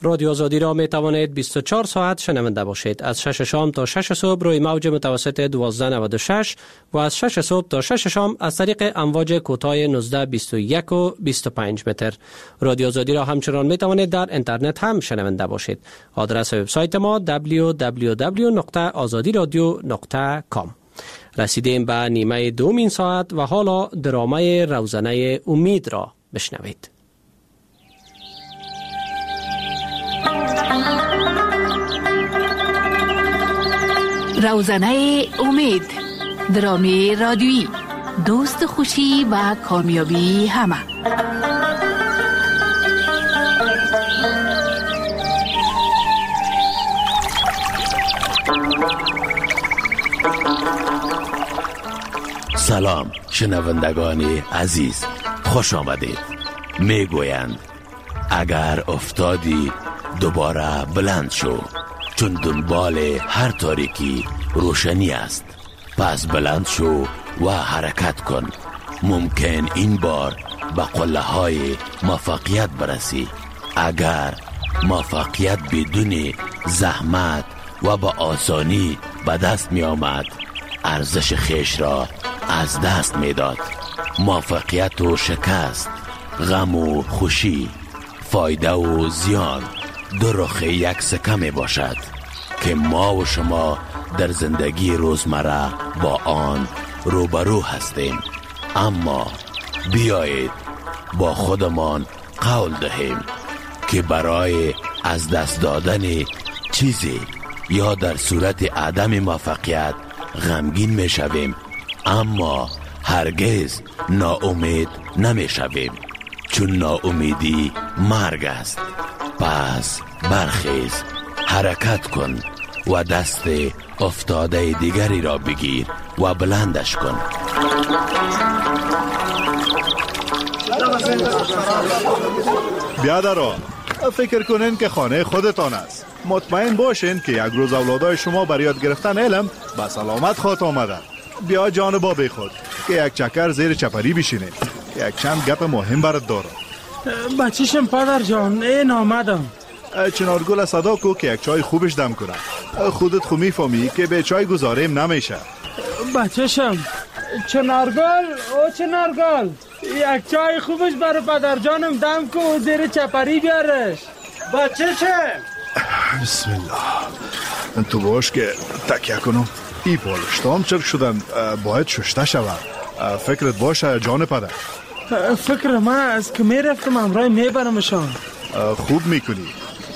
رادیو آزادی را می توانید 24 ساعت شنونده باشید. از 6 شام تا 6 صبح روی موج متوسط 1296 و از 6 صبح تا 6 شام از طریق امواج کوتاه 19، 21 و 25 متر. رادیو آزادی را همچنان می توانید در اینترنت هم شنونده باشید. آدرس وبسایت ما www.azadiradio.com. رسیدیم به نیمه دومین ساعت و حالا درامه روزنه امید را بشنوید. روزنه امید، درامه رادیویی، دوست خوشی و کامیابی همه. سلام شنوندگان عزیز، خوش آمدید. میگویند اگر افتادی دوباره بلند شو، چون دنبال هر تاریکی روشنی است. پس بلند شو و حرکت کن. ممکن این بار به قله های موفقیت برسی. اگر موفقیت بدون زحمت و با آسانی به دست می آمد، ارزش خیش را از دست می داد. موفقیت و شکست، غم و خوشی، فایده و زیان دو رخ یک سکه می باشد که ما و شما در زندگی روزمره با آن روبرو هستیم. اما بیایید با خودمان قول دهیم که برای از دست دادن چیزی یا در صورت عدم موفقیت غمگین می شویم، اما هرگز ناامید نمی شویم، چون ناامیدی مرگ است. پس برخیز، حرکت کن و دست افتاده دیگری را بگیر و بلندش کن. بیادران، فکر کنین که خانه خودتان است. مطمئن باشین که یک روز اولادای شما برای یاد گرفتن علم به سلامت خواهد آمدن. بیا جانب بی خود که یک چکر زیر چپری بشینه. یک چند گپ مهم برات دارم. بچیشم پدر جان، این آمدم. چنارگل صدا کو که یک چای خوبش دم کنه. خودت خو میفهمی که به چای گذاریم نمیشه. بچیشم چنارگل، او چنارگل، یک چای خوبش برای پدر جانم دم کو، زیر چپری بیارش. بچیشم بسم الله. تو باش که تکیه کنم. ای پالشتام چرک شدن، باید ششته شود. فکرت باشه جان پدر. فکر من است که میرفتم امرای میبرمشان. خوب میکنی.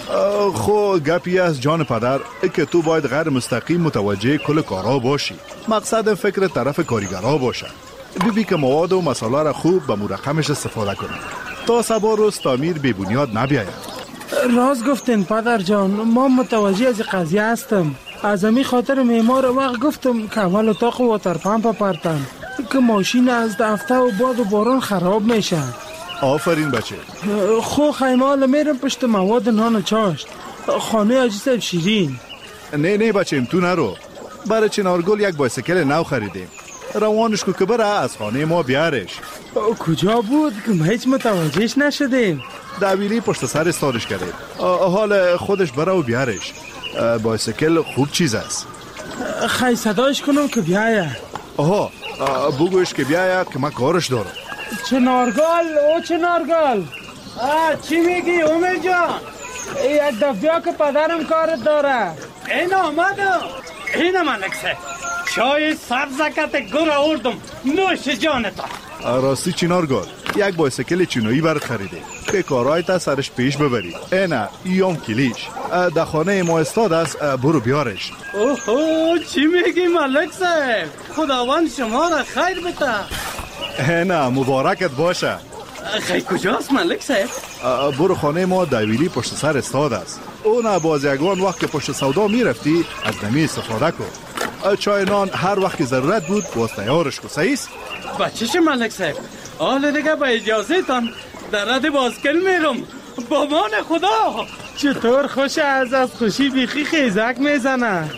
خو گپی از جان پدر که تو باید غیر مستقیم متوجه کل کارها باشی. مقصد فکر طرف کارگرها باشه. ببی که مواد و مسائل را خوب به مرقمش استفاده کنی تا سبا روز تعمیر بی بنیاد نبیاید. راست گفتین پدر جان، ما متوجه از قضیه هستم. از امی خاطر معمار وقت گفتم که اول اتاق واتر پمپ پرتن که ماشین از دفته و باد و باران خراب میشه. آفرین بچه. خو خیمال میرم پشت مواد نان و چاشت. خانه حاجی صاحب شیرین. نه بچه، تو نرو. برای چنارگل یک بایسیکل نو خریدیم. روانش کو که بره از خانه ما بیارش. کجا بود که ما هیچ متوجهش نشدیم؟ دویلی پشت سر استادش کردیم. حال خودش بره و بیارش. بایسیکل خوب چیز است. خیلی صداش کنم که بیایه. آها، بگوش که بیایه که من کارش دارم. چنارگل، او چنارگل، چی میگی امید جان؟ یک دفعه که پدرم کارت داره. این آمدم. این ملکسه چای سبزکت گر آوردم، نوش جانتا. راستی چنارگل، یک بایسیکل چینویی برات خریده که کارهایت سرش پیش ببری. اینا ایام کلیش در خانه ما استاد است، برو بیارش. اوه چی میگی ملک صاحب؟ خداوند شما را خیر بده. اینا مبارکت باشه. خیلی کجاست ملک صاحب؟ برو خانه ما دویلی پشت سر استاد است. اون باز یگان وقت که پشت سودا میرفتی از نمی استفاده کن. چای نان هر وقت که ضرورت بود باز تیارش کن. صحیح است؟ بچه‌ش ملک صاحب، حال دیگه با اجازه تان در رد بازکل میرم. با مان خدا. چطور خوش از خوشی بیخی خیزک میزنه.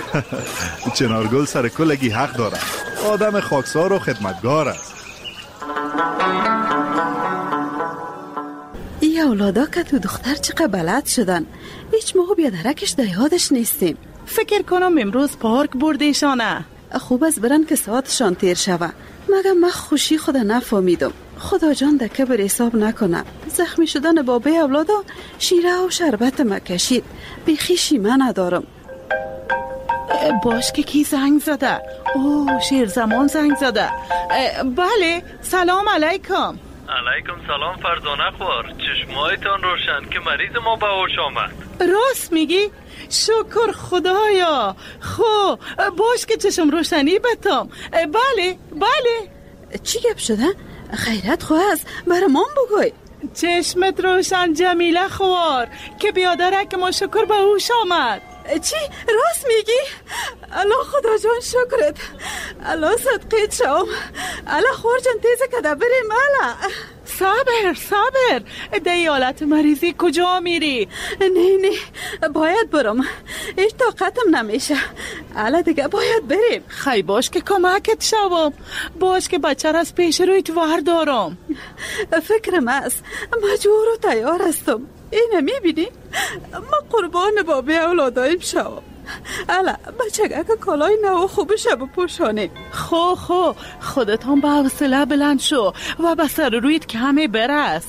چنارگل سر کلگی حق داره. آدم خاکسار و خدمتگار است. ای اولادا که تو دختر چقدر بلد شدن. هیچ موقع بیادرکش در یادش نیستیم. فکر کنم امروز پارک بردیشانه. خوب از برن که ساعتشان تیر شوه. مگه من خوشی خود نفهمیدم. خدا جان در کبر حساب نکنه. زخمی شدن بابای اولادا شیره و شربت مکشید. بیخیشی من ندارم. باش که کی زنگ زده؟ اوه شیر زمان زنگ زده. بله سلام علیکم. علیکم سلام فرزانه خوار. چشمایتان روشن که مریض ما به هوش آمد. راست میگی؟ شکر خدایا. خب باش که چشم روشنی بتام. بله بله. چی گپ شده؟ خیرت خواست برای من بگوی. چشمت روشن جمیله خوار که بیادرک ما شکر به هوش آمد. چی؟ راست میگی؟ الله خدا جان شکرت. الله صدقیت شوم. الله خور جان تیزه که ده بریم. الله صبر ده ایالت مریضی کجا میری؟ نه باید برم. هیچ طاقتم نمیشه. الله دیگه باید بریم. خی باش که کمکت شوم. باش که بچه را از پیش رویت وردارم. فکرم است مجبور و تیار هستم. اینه میبینی؟ ما قربان بابی اولادایم شوم. الا بچه که کالای نو خوبشه بپوشانیم. خو خودتان به حوصله بلند شو و به سر رویت کمی برس.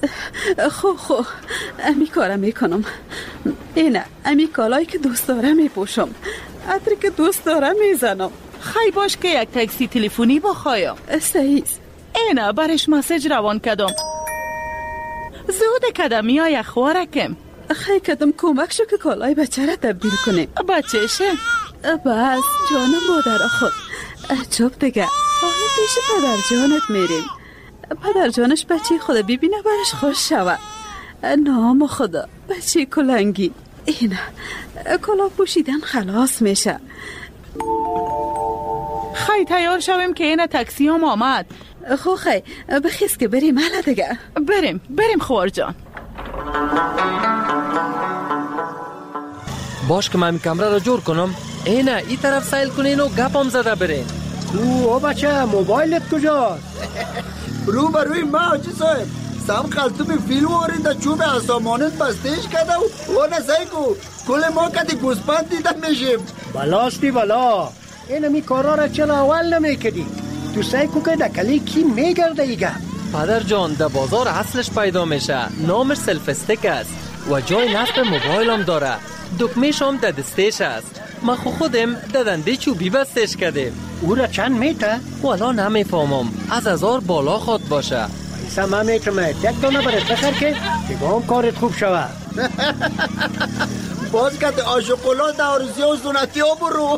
خو امی کارم میکنم. اینه امی کالایی که دوست دارم میپوشم. عطری که دوست دارم میزنم. خی باش که یک تاکسی تلفنی بخوایم. صحیح. اینه برش مسیج روان کدم. زود کدمی های خوارکم. خیلی کدم کمک شو که کالای بچه را تبدیل کنیم. بچهشه؟ بس جانم مادر خود. چوب دیگه حالا پیش پدر جانت میریم. پدر جانش بچه خود ببینه برش خوش شود. نام خدا بچه کلنگی. اینه کلا پوشیدن خلاص میشه. خیلی تیار شویم که اینه تاکسی هم آمد. خیلی بخیز که بریم. حالا دیگه بریم خوار جان. باش که من کمره را جور کنم. اینه ای طرف سیل کنین و گپم زده برین. او بچه موبایلت کجاست؟ رو بروی ما حاجی صاحب سم قلطوب فیلم آرید چوب اسامانت بستیش کده و نسای کو کل ما کدی گوسپند دیدن میشیم. بلاستی بلا این همی کارا را چرا اول نمیکدی؟ تو سعی کو که دکلی کی میگرده ایگه؟ پدر جان در بازار اصلش پیدا میشه. نامش سلف استیک است و جای نصب موبایل هم داره. دکمهش هم در دستش است. ما خودم در دنده چوبی بستش کردیم. او را چند میته؟ والا نمیفهمم. از 1000 بالا خود باشه. ایسا من میتونم یک دانه برای بخر که دیگه هم کارت خوب شود. باز که آشوکولا در آرزی و سنتی ها برو.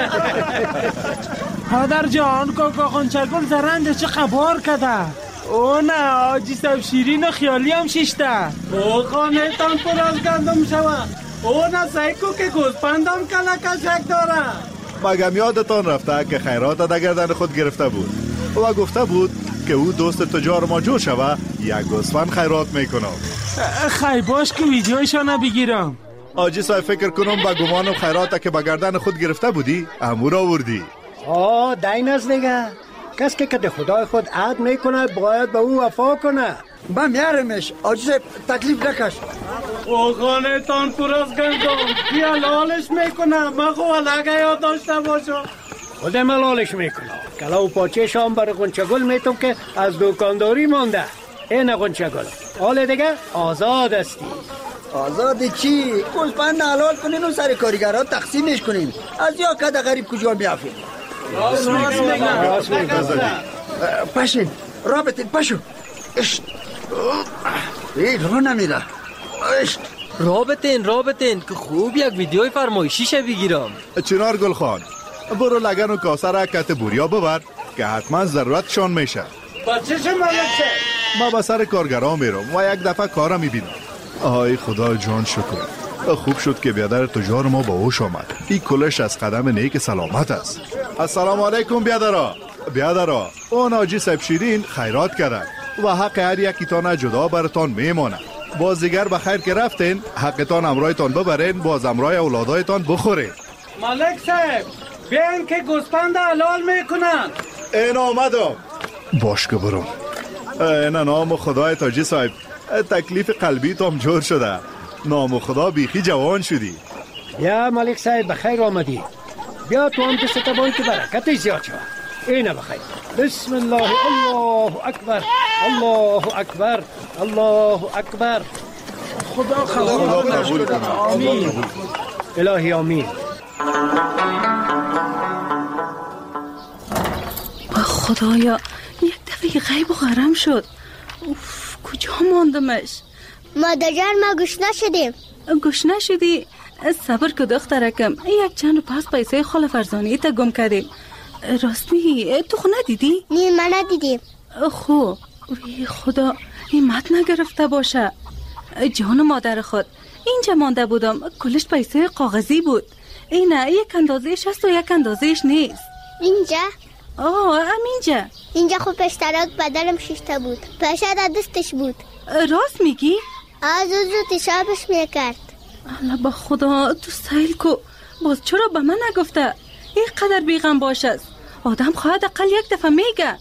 پدر جان کاکا خونچگل زرنده چه خبار کده؟ او نه آجی سب شیرین و خیالی هم شیشته. او خانه تان پر از گندم شود. او نه سایکو که گوزپندم کلکشک داره. مگم یادتان رفته که خیرات در گردن خود گرفته بود و گفته بود که او دوست تجار ما جور شوه یک گوسفند خیرات میکنم. خی باش که ویدیویشانه بگیرم. آجی صاحب فکر کنم با گمانم خیراتا که با گردن خود گرفته بودی امور آوردی. دین از دیگه کس که کده خدای خود عهد میکنه باید به او وفا کنه. با میارمش آجی صاحب تکلیف نکش. او خانه تان پر از گندم کی حلالش میکنه؟ من خو لگه یاد داشته باشم. خودم حلالش میکنم. کلاو پاچه شام برای غنچگل میتونم که از دکانداری مانده. این غنچگل حال دیگه آزاد استی. آزادی چی؟ گوسفند حلال کنین و سر کارگرها تقسیمش کنین. از یا کده غریب کجا میافین؟ راست میگم. پشین رابطین پشو. اشت رو نمیره. اشت رابطین که خوب یک ویدیوی فرمایشیشه بگیرم. چنار گل خان برو لگن و کاسه را کت بوریا ببر که حتما ضرورتشان میشه. بچه چه مالکه؟ ما به سر کارگرها میرم و یک دفعه کارم میبینم. آهای خدا جان شکر. خوب شد که بیادر تجار ما با هوش آمد. این کلش از قدم نیک سلامت است. السلام علیکم بیادرا اون آجی سب شیرین خیرات کردن و حق هر یکیتان جدا براتان میمانه. باز دیگر بخیر که رفتین حقتان امرایتان ببرین باز امرای اولادایتان بخورین. مالک صاحب بیان که گوسفند حلال میکنن. این آمدم. باش که برم. این نام خدای تاجی صاحب تکلیف قلبی تام جور شده. نام خدا بیخی جوان شدی. بیا ملک صاحب بخیر آمدی. بیا تو هم دست تبان که برکتش زیاد شد. اینه بخیر. بسم الله. الله اکبر. الله اکبر. الله اکبر. خدا قبول کنه. آمین. الهی آمین. خدایا یک دفعه غیب و غرم شد. اوف کجا ماندمش؟ مادر جان ما گوش نشدیم. گوش نشدی؟ صبر که دخترکم، یک چند پس پیسه خاله فرزانه تا گم کردیم. راستی تو خو ندیدی؟ نه من ندیدیم. خو وی خدا این مت نگرفته باشه. جان مادر خود اینجا مانده بودم، کلش پیسه کاغذی بود. اینه یک اندازهش هست و یک اندازهش نیست. اینجا؟ همینجا. اینجا خب پشتراک بدلم ششته بود، پشه در دستش بود. راست میگی؟ زود تشابش میکرد. الله با خدا تو سیل کو، باز چرا به من نگفته؟ این قدر بیغم باشه. آدم خواهد اقل یک دفعه میگه.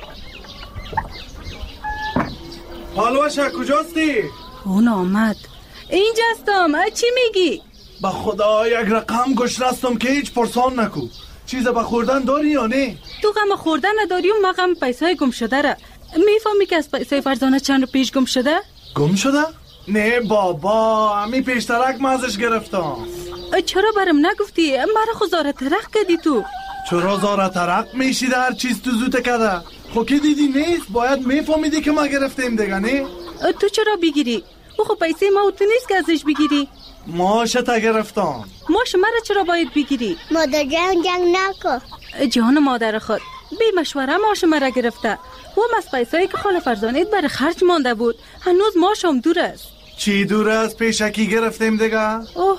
پالوشه کجاستی؟ اون آمد. اینجا هستم. چی میگی؟ با خدا یک رقم گوش رستم که هیچ پرسان نکو. چیز به خوردن داری یا نه؟ تو غم خوردن نداری و من غم پیسه گم شده را. میفهمی که از پیسه فرزانه چند رو پیش گم شده؟ گم شده؟ نه بابا، همی پیشترک مازش گرفتم. چرا برم نگفتی؟ مرا خو زاره ترق کردی تو. چرا زاره ترق میشیده هر چیز تو زوته کده؟ خو که دیدی نیست؟ باید میفهمیدی که ما گرفتیم دیگه نه؟ تو چرا بگیری؟ او خو پیسه ما و تو نیست که ازش بگیری. ماشه تا گرفتم. ماشه مرا چرا باید بگیری؟ مادر جنگ نکن. جان مادر خود بی مشوره ماشه مرا گرفته. و هم از پیسایی که خاله فرزانه برای خرج مانده بود. هنوز ماشم دور است. چی دور است؟ پیشکی گرفتیم دیگه؟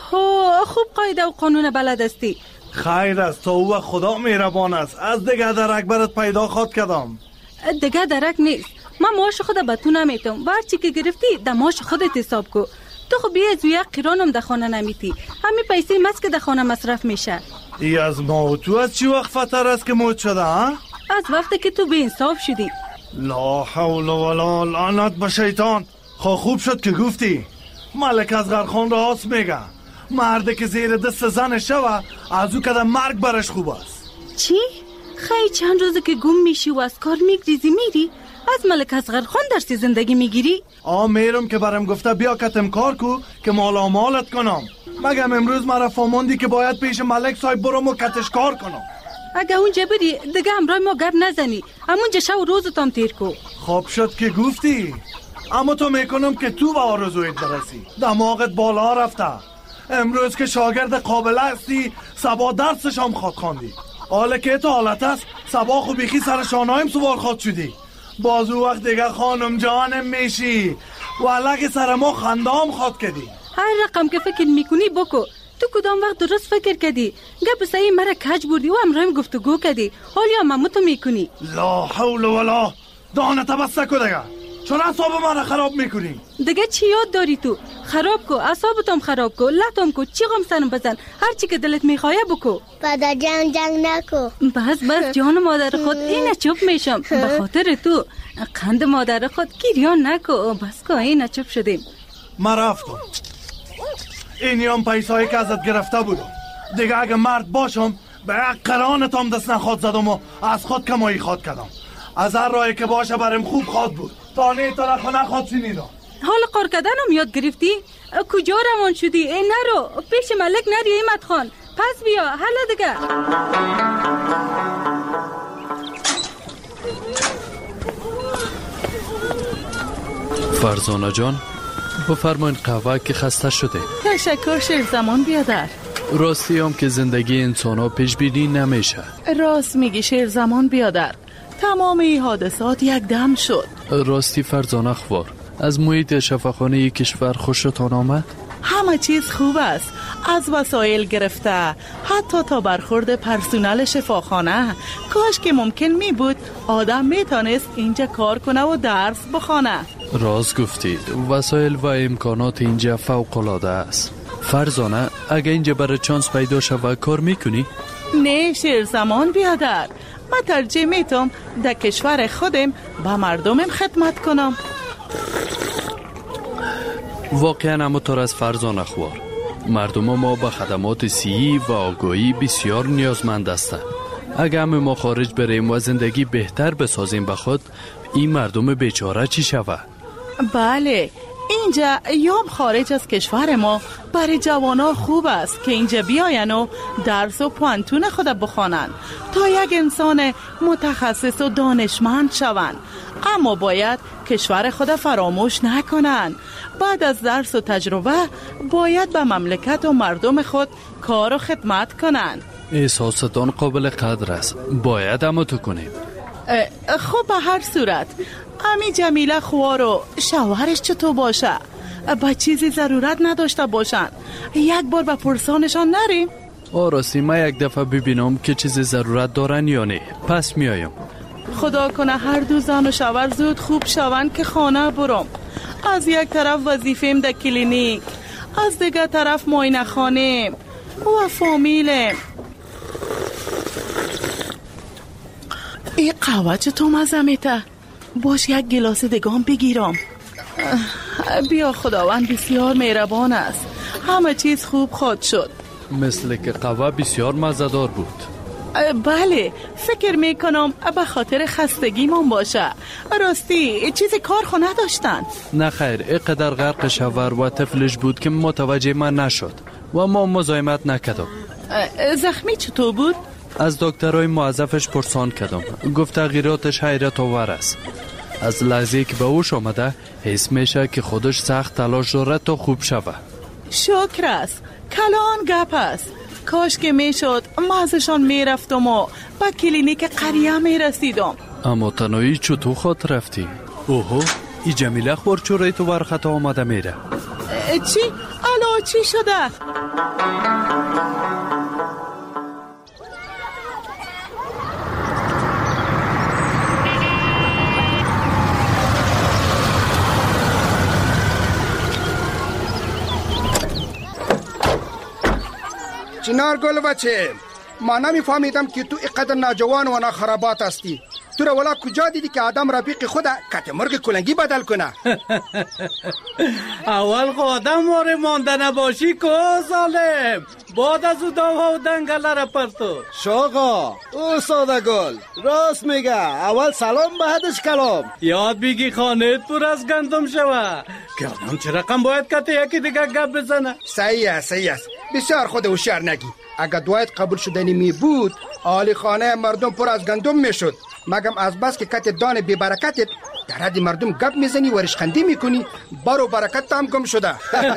اوه خوب قاعده و قانون بلد استی. خیر است، تو و خدا مهربان است. از دیگه درک برات پیدا خواد کردم. دیگه درک نیست. من ماش خود به تو نمیتم. هر چی که گرفتی در ماش خودت حساب کو. تو خب بیا از یک قرانم در خانه نمیتی. همین پیسه مست که در خانه مصرف میشه. ای از موتو از چی وقت فتر است که موت شده ها؟ از وقتی که تو به انصاف شدی. لا حول ولا لعنت به شیطان. خوب شد که گفتی. ملک اصغر خان راست میگه. مرده که زیر دست زن شوه از او کده مرگ برش خوب است. چی؟ خیلی چند روزه که گم میشی و از کار میگریزی میری؟ از ملک اصغر خان درسی زندگی میگیری؟ میرم که برم گفته بیا کتم کار کو که مالا مالت کنم. مگم امروز مرا فهموندی که باید پیش ملک صاحب برم و کتش کار کنم. اگه اونجا بری دیگه همراه ما گپ نزنی. همونجا شب و روزتام تیر کو. خوب شد که گفتی. اما تو میکنم که تو به آرزویت برسی. دماغت بالا رفته. امروز که شاگرد قابل هستی سبا درسش هم خواد خواندی. حالا که تو حالت است سبا خو بیخی سر شانایم سوار خواد شدی. بازو وقت دیگه خانم جانم میشی و علاقه سر ما خندام خواد کردی. هر رقم که فکر میکنی بکو. تو کدام وقت درست فکر کردی؟ گپ سعی مرا کج بردی و امرایم گفتگو کردی. حال یا ممتو میکنی. لا حول ولا دانه تبسته کو دیگه. چون اعصاب مرا خراب میکنی. دیگه چی یاد داری تو؟ خراب کو، اعصابتم خراب کو، لطم کو، چی غم سرم بزن. هر چی که دلت میخواه بکو. پدر جنگ نکو. بس جان مادر خود اینه چوب میشم. به خاطر تو قند مادر خود گریان نکو. بس که اینه چوب شدیم. ما رفتم. اینی هم پیسایی که ازت گرفته بودم. دیگه اگه مرد باشم به قرانتام دست نخواد زدم و از خود کمایی خواد کردم. از هر راهی که باشه برم خوب خواد بود. تانه تا نخواد شنیدم. حالا کار کردنم یاد گرفتی؟ کجا روان شدی؟ نرو پیش ملک نری ایمت خان. پس بیا حالا دیگه. فرزانه جان بفرمایید قهوه که خسته شده. تشکر شیرزمان بیادر. راستی هم که زندگی انسان ها پیش بینی نمیشه. راست میگی شیرزمان بیادر. تمام این حادثات یک دم شد. راستی فرزانه خوار از محیط شفاخانه کشور خوشتان آمد؟ همه چیز خوب است. از وسایل گرفته حتی تا برخورد پرسونل شفاخانه. کاش که ممکن می بود آدم می تانست اینجا کار کنه و درس بخونه. راست گفتید. وسایل و امکانات اینجا فوق العاده است. فرزانه اگه اینجا برای چانس پیدا شود کار میکنی؟ نه شیرزمان بیادر. من ترجیح میتم در کشور خودم با مردمم خدمت کنم. واقعا همونطور از فرزانه خوار، مردم ما به خدمات صحی و آگاهی بسیار نیازمند هستند. اگه همه ما خارج بریم و زندگی بهتر بسازیم به خود، این مردم بیچاره چی شود؟ بله، اینجا یام خارج از کشور ما برای جوانا خوب است که اینجا بیاین و درس و پوانتون خود بخوانن تا یک انسان متخصص و دانشمند شوند. اما باید کشور خود فراموش نکنن. بعد از درس و تجربه باید به مملکت و مردم خود کار و خدمت کنن. احساستان قابل قدر است، باید همو تو کنیم. خب به هر صورت امی جمیله خوار و شوهرش چطور باشه؟ با چیزی ضرورت نداشته باشن؟ یک بار به پرسانشان نریم؟ راستی من یک دفعه ببینم که چیزی ضرورت دارن یا نه، پس میایم. خدا کنه هر دو زن و شوهر زود خوب شون که خانه برم. از یک طرف وظیفه‌ام در کلینیک، از دیگر طرف معاینه خانه و فامیلم. این قهوه چطور مزه میته؟ باش یک گلاس دگام بگیرم. بیا، خداوند بسیار مهربان است، همه چیز خوب خواهد شد. مثل که قهوه بسیار مزه‌دار بود. بله، فکر میکنم به خاطر خستگیمون باشه. راستی چیزی کار خو نداشتن؟ نه خیر، اینقدر غرق شوهر و طفلش بود که متوجه من نشد و ما مزاحمت نکردم. زخمی چطور بود؟ از دکترای موظفش پرسان کردم، گفت تغییراتش حیرت آور است. از لحظه که به هوش آمده حس میشه که خودش سخت تلاش داره تا خوب شود. شکر است، کلان گپ است. کاش که میشد مازشان میرفتم و با کلینیک قریه میرسیدم. اما تنهایی چطور خود رفتی؟ اوهو، ای جمیله خور چوری تو ورخطا آمده میره. چی؟ الو چی شده؟ چنار گل بچه، ما نمیفهمیدم که تو اینقدر ناجوان و ناخرابات هستی. تو را ولا کجا دیدی که آدم رفیق خود کت مرغ کلنگی بدل کنه؟ اول خو آدم واره مانده نباشی که ظالم، بعد از او داوا و دنگل را پرتو. شاقا او ساده گل راست میگه، اول سلام بعدش کلام. یاد بگی خانه پر از گندم شوه که آدم چه رقم باید کته یکی دیگه گپ بزنه. صحیح است بسیار خود هوشیار نگی. اگر دعایت قبول شدنی می بود آلی خانه مردم پر از گندم میشد، مگم از بس که کت دان بی برکتت در حد مردم گپ میزنی و رشخندی میکنی، بارو برکت هم گم شده.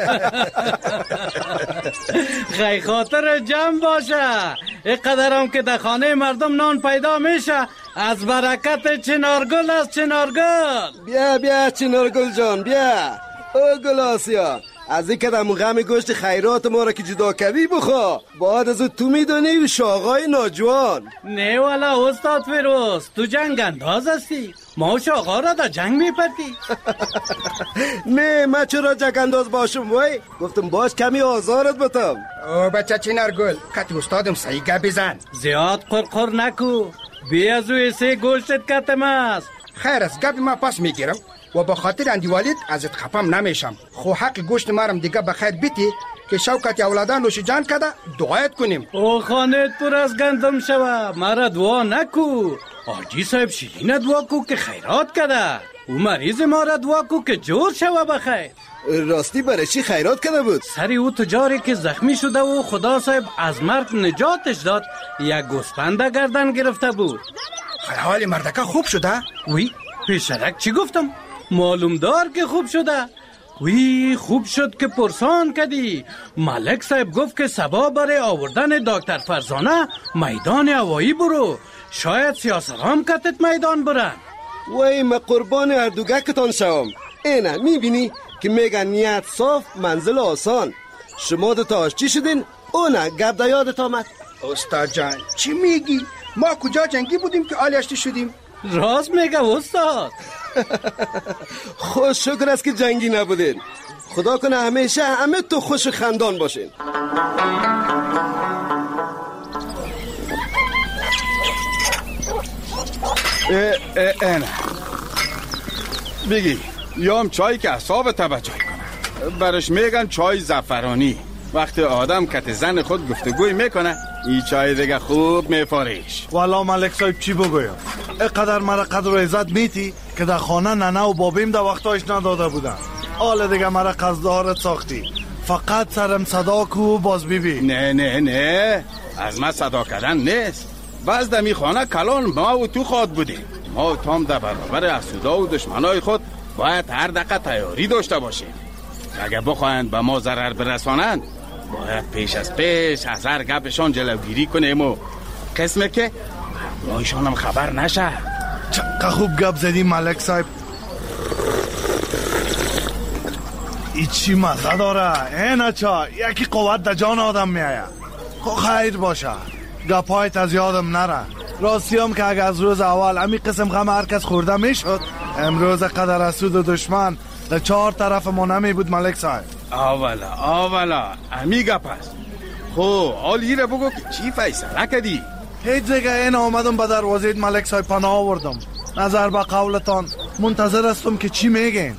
خیلی خاطر جمع باشه، اینقدر هم که در خانه مردم نان پیدا میشه از برکت چنارگل است. چنارگل بیا چنارگل جان بیا. او گل آسیا، از این که در غم گوشت خیرات ما را که جدا کردی بخوا، بعد از تو میدونی شاقای ناجوان. نه والا استاد فیروز، تو جنگ انداز هستی، ما شاقا را در جنگ میپتی. نه من چرا جنگ انداز باشم وای، گفتم باش کمی آزارت بتم. او بچه چنارگل، کت استادم صحیح گپ بزن، زیاد قرقر نکو، بی از او ایسه گوشتت کتم است. خیر از گپ ما پس میگیرم و با خاطر اندیوالید ازت خفم نمیشم. خو حق گوشت مارم دیگه بخیر بیتی که شوکت اولادان نوش جان کده دعایت کنیم. او خانه پر از گندم شوه، مرا دعا نکو. آجی صاحب شیرین دعا کو که خیرات کده، او مریض ما را دعا کو که جور شوه بخیر. راستی برای چی خیرات کرده بود؟ سری او تجاری که زخمی شده و خدا صاحب از مرگ نجاتش داد، یک گوسفند گردن گرفته بود. حال مردکه خوب شده؟ وی پیشرک چی گفتم؟ معلوم دار که خوب شده. وی خوب شد که پرسان کدی. ملک صاحب گفت که سبا برای آوردن دکتر فرزانه میدان هوایی برو، شاید سیاسرام کتت میدان برن. وی ما قربان اردوگکتان شوم. اینه میبینی که میگن نیت صاف منزل آسان. شما دوتا آشتی شدین، اونه گپ دا یادت آمد. استاد جان چی میگی؟ ما کجا جنگی بودیم که آلی آشتی شدیم؟ راست میگه استاد. خوش شکر است که جنگی نبودین. خدا کنه همیشه همه تو خوش خندان باشین. نه بگی یام چایی که اصاب توجه کنه. برش میگن چای زعفرانی. وقتی آدم کت زن خود گفتگوی میکنه این چای دیگه خوب میفاریش. والا ملک صاحب چی بگویم؟ اینقدر مرا قدر و عزت میتی که در خانه ننه و بابیم در وقتایش نداده بودن. حالا دیگه مرا قصدارت ساختی. فقط سرم صدا کو باز بیبی. نه از ما صدا کردن نیست. باز دمی خانه کلان ما و تو خواد بودیم. ما تام در برابر افسودا و دشمنای خود باید هر دقیقه تیاری داشته باشیم. اگه بخواهند به ما ضرر برسانند باید پیش از هر گپشان جلوگیری کنیم و قسمه که مایشان هم خبر نشه. چقدر خوب گپ زدی ملک صاحب. ای چی مزه داره این چا یکی قوت در جان آدم میایه. خیر باشه گپایت از یادم نره. راستی هم که اگه از روز اول امی قسم غم هر کس خورده میشد امروز قدر اسود و دشمن در 4 طرف ما نمی بود ملک صاحب. آولا امی گپ است. خو حالی را بگو که چی فیصله کردی؟ هیچ دیگه این آمدم به دروازه ملک صاحب پناه آوردم. نظر به قولتان منتظر هستم که چی میگین.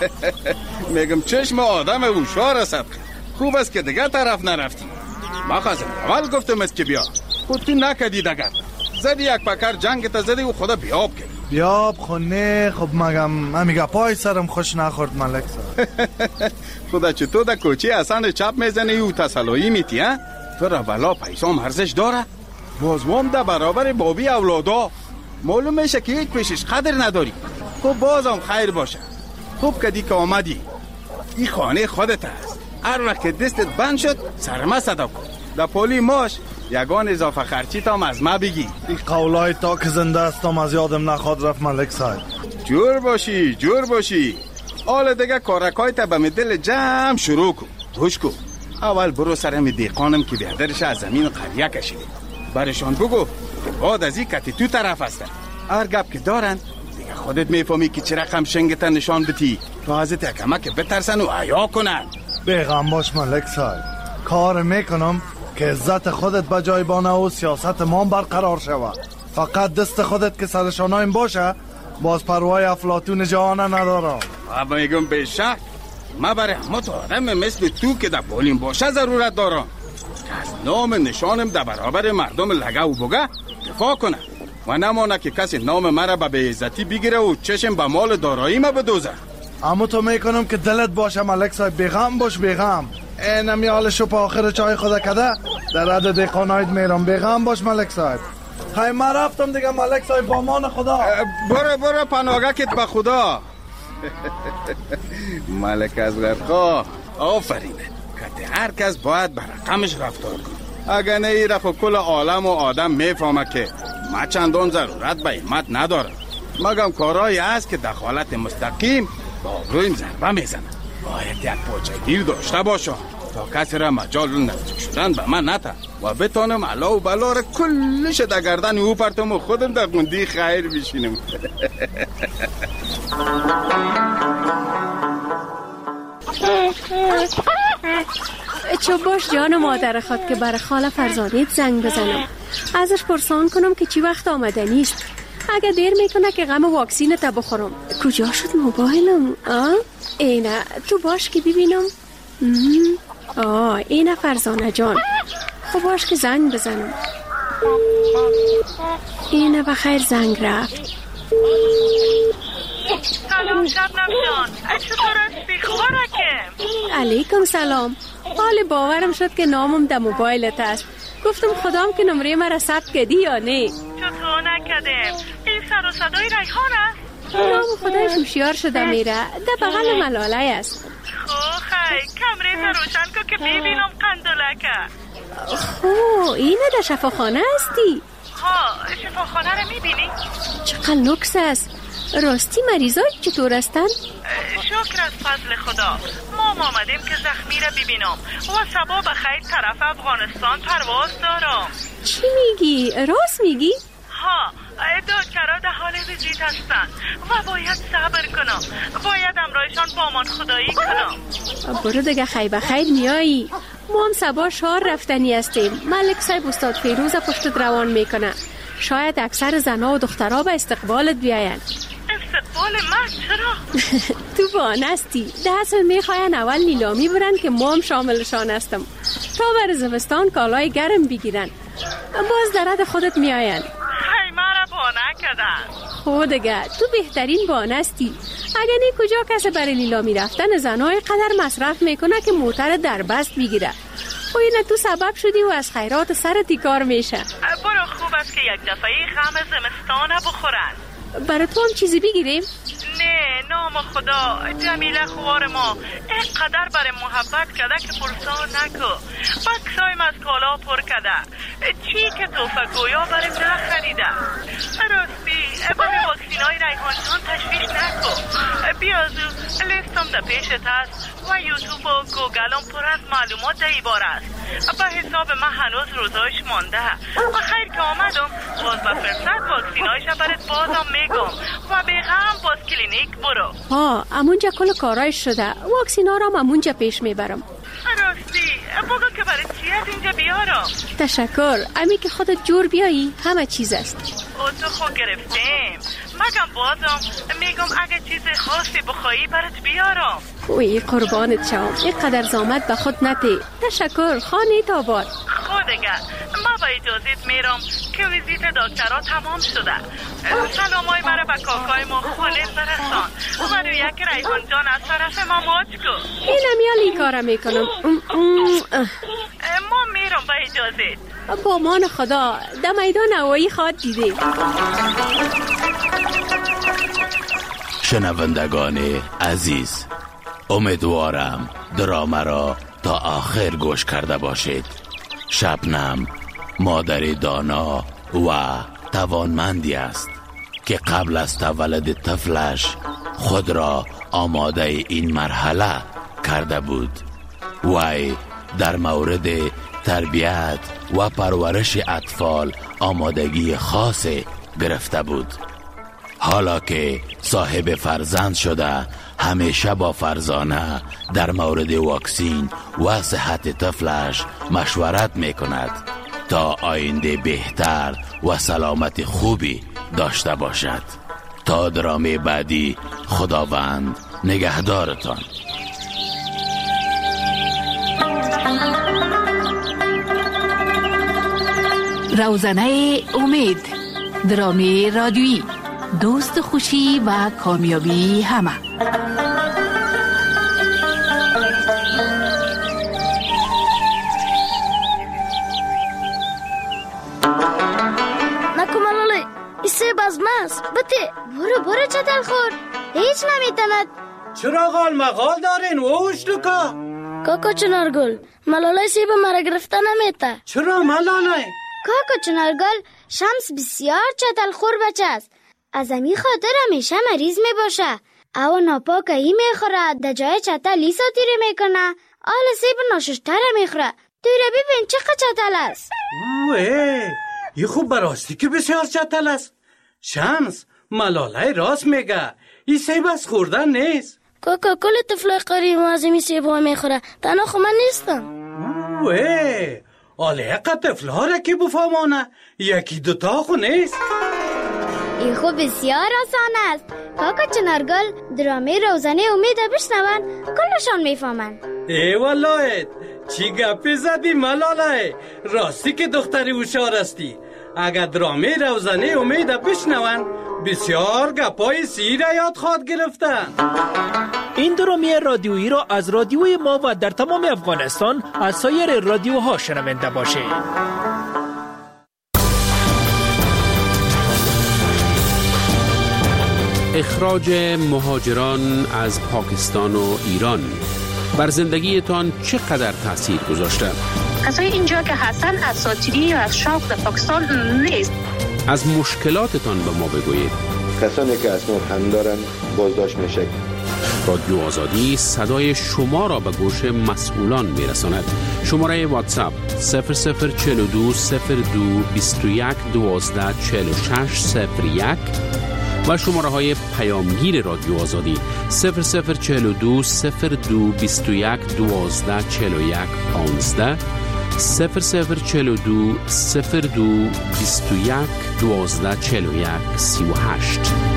میگم چشم آدم هوشیار است. خوب است که دیگه طرف نرفتی. ما خواستم اول گفتم است که بیا خود تو نکدی دگر زدی یک پکر جنگ تا زدی و خدا بیاب کردی. بیاب خونه خب مگم امیگا پای سرم خوش نخورد ملک صاحب. خدا چطور در کوچه حسن چپ میزنی و تسلایی میتی ها؟ تو را ولا پیسام ارزش داره؟ بازوام در برابر بابی اولادا معلوم میشه که هیچ پیشش قدر نداری. خب بازم خیر باشه. خوب کدی که آمدی. این خانه خودت است. هر وقت که دستت بند شد سرما صدا کن. در پولی ماش یگان اضافه خرچی تام از ما بگی. این قولای تا که زنده استم از یادم نخواد رفت ملک صاحب. جور باشی حالا دیگه کارکای تا به دل جمع شروع کن. گوش کن اول برو سرم دیقانم که بیادرش از زمین قریه کشیده برشان بگو بعد از این کتی تو طرف هستن. هر گپ که دارن دیگه خودت میفهمی که چه رقم شنگتا نشان بتی تا از تکمه که بترسن و عیا کنن. بیغم باش ملک صاحب. کار میکنم که عزت خودت به جای بانه و سیاست ما برقرار شود. فقط دست خودت که سرشانایم باشه باز پروای افلاطون جهانه ندارم. اما میگم به شک ما برای همه تو آدم مثل تو که در بولیم باشه ضرورت دارم که از نام نشانم در برابر مردم لگه و بگه دفاع کنه و نمانه که کسی نام مرا به بیعزتی بگیره و چشم به مال دارایی ما بدوزه. اما تو میکنم که دلت باشه ملک صاحب. بیغم باش بیغم. اینم یال شو پا آخر چای خدا کده در عدد دیقانایت میرم. بیغم باش ملک صاحب. خیلی من رفتم دیگه ملک صاحب با امان خدا. برو پناهگاهت به خدا. ملک از غرخواه آفرینه که هر کس باید به رقمش رفتار کنه. اگر نه ای رفت کل عالم و آدم میفهمه که ما چندان ضرورت به ایمت ندارم. مگم کارایی هست که دخالت مستقیم با آبرویم ضربه میزنه. باید یک پاچه گیر داشته باشم تا کسی را مجال نزدیک شدن به من نته و بتانم علا و بلا را کلش در گردن او پرتم و خودم در گندی خیر بشینم. چو باش جان مادر خود که برای خاله فرزانیت زنگ بزنم ازش پرسان کنم که چی وقت آمدنی است. اگه دیر میکنه که غم واکسین تا بخورم. کجا شد موبایلم؟ اینه تو باش که ببینم. اینه فرزانه جان. خب باش که زنگ بزنم. اینه بخیر زنگ رفت. سلام شبنم جان، چطور هستی؟ خوبه؟ علیکم سلام. حال باورم شد که نامم در موبایلت است. گفتم خدام که نمره مرا ثبت کردی یا نه. چطور نکردم؟ این سر و صدای ریحان است؟ نام خدایش هوشیار شده میره. در بغل ملاله است. خیلی کمره روشن کن که ببینم قندلکه. اینه در شفاخانه هستی؟ شفاخانه رو میبینی؟ چقدر لوکس است. راستی مریضای چطور هستن؟ شکر از فضل خدا. ما آمدیم که زخمی را ببینم و صبح بخیر طرف افغانستان پرواز دارم. چی میگی؟ راست میگی؟ دکترها در حال ویزیت هستن و باید صبر کنم. باید امرایشان با امان خدایی کنم. برو دیگه خیر بخیر میایی. ما هم صبح شهر رفتنی هستیم. ملک صاحب استاد فیروز پشت روان میکنه. شاید اکثر زنها و دخترها به استقبالت بیاین. استقبال دنبال من چرا؟ تو بانستی. ده اصل میخواین اول نیلامی برن که ما هم شاملشان هستم تا بر زمستان کالای گرم بگیرن. باز درد خودت میاین. خیلی مرا بانه کردن. خودگه تو بهترین بانستی. اگه نی کجا کسی برای نیلامی رفتن زنای قدر مصرف میکنه که موتر در بست بگیره. و اینه تو سبب شدی و از خیرات سرتی کار میشه. برو خوب است که یک دفعه غم زمستان بخورن. برای تو هم چیزی بگیریم؟ نه نام خدا، جمیله خوار ما اینقدر برای محبت کرده که پرسان نکو. بکسایم از کالا پر کرده. چی که توفه گویا برای نخریده. راستی با واکسینای ریحان جان تشویش نکو. بیازو لیستم در پیشت هست و یوتیوب و گوگلم پر از معلومات در ای باره است. به حساب من هنوز روزایش مانده و خیر که آمدم باز به فرصت واکسینایش برات بازم میگم و بیغم باز کلینیک برو. امونجا کل کارایش شده. واکسینا را امونجا پیش میبرم. راستی بگو که برای چی از اینجا بیارم؟ تشکر. امی که خودت جور بیایی همه چیز است. او تو خود گرفتیم. مگم بازم میگم اگه چیز خاصی بخوایی برات بیارم. وی قربانت شوم. اینقدر زامت به خود نتی. تشکر. خانه تابار. خودگه ما با اجازت میرم که ویزیت دکترها تمام شده. سلامای مرا به کاکای ما خالص برسان و روی یک ریحان جان از طرف ما ماچ کن. اینم یالی کارم میکنم. ما میرم با اجازت. با مان خدا. در میدان هوایی خواد دیده. شنوندگان عزیز، امیدوارم درام را تا آخر گوش کرده باشید. شبنم مادر دانا و توانمندی است که قبل از تولد طفلش خود را آماده این مرحله کرده بود. وی در مورد تربیت و پرورش اطفال آمادگی خاص گرفته بود. حالا که صاحب فرزند شده همیشه با فرزانه در مورد واکسین و صحت طفلش مشورت می کند تا آینده بهتر و سلامت خوبی داشته باشد. تا درام بعدی خداوند نگهدارتان. روزنه امید، درامی رادیویی، دوست خوشی و کامیابی همه. نکمالاله ایسه بازماست بته برو چتل خور هیچ نمیتند. چرا غال مغال دارین ووش لکا؟ کاکا چنارگل ملاله سیب مرا گرفته نمیته. چرا ملاله؟ کاکا چنارگل شمس بسیار چتل خور بچه است. از امی خاطر همیشه مریض می باشه. او ناپاک ای می خوره. در جای چتل لی ساتیره می کنه. آل سیب ناششتره می خوره. توی را ببین چقدر چتل است. اوه ای خوب براستی که بسیار چتل است. شمس ملاله راست میگه. این سیب از خوردن نیست. کاکا کل طفل قریب از این سیب ها می خوره. تنها خو من نیستم. اوه آله اقا طفل ها را که بفهمانه. یکی دوتا خو نیست. این خوب بسیار آسان است. کاکا چنارگل درامه روزنه امید بشنون کلشان میفهمن. ای والله چی گپی زدی ملاله. راستی که دختری هوشیار استی. اگر درامه روزنه امید بشنون بسیار گپای سیر یاد خواد گرفتن. این درامه رادیویی را از رادیوی ما و در تمام افغانستان از سایر رادیوها شنونده باشید. اخراج مهاجران از پاکستان و ایران بر زندگیتان چقدر تاثیر گذاشته؟ کسای اینجا که هستن اساطیری یا از شوق در پاکستان نیست. از مشکلاتتان به ما بگویید. کسانی که اسناد هم دارن بازداشت میشه. رادیو آزادی صدای شما را به گوش مسئولان میرساند. شماره واتساپ 0042 02 21 12 46 01 و شماره های پیامگیر رادیو آزادی 0042 02 21 12 41 15 0042 02 21 12 41 38.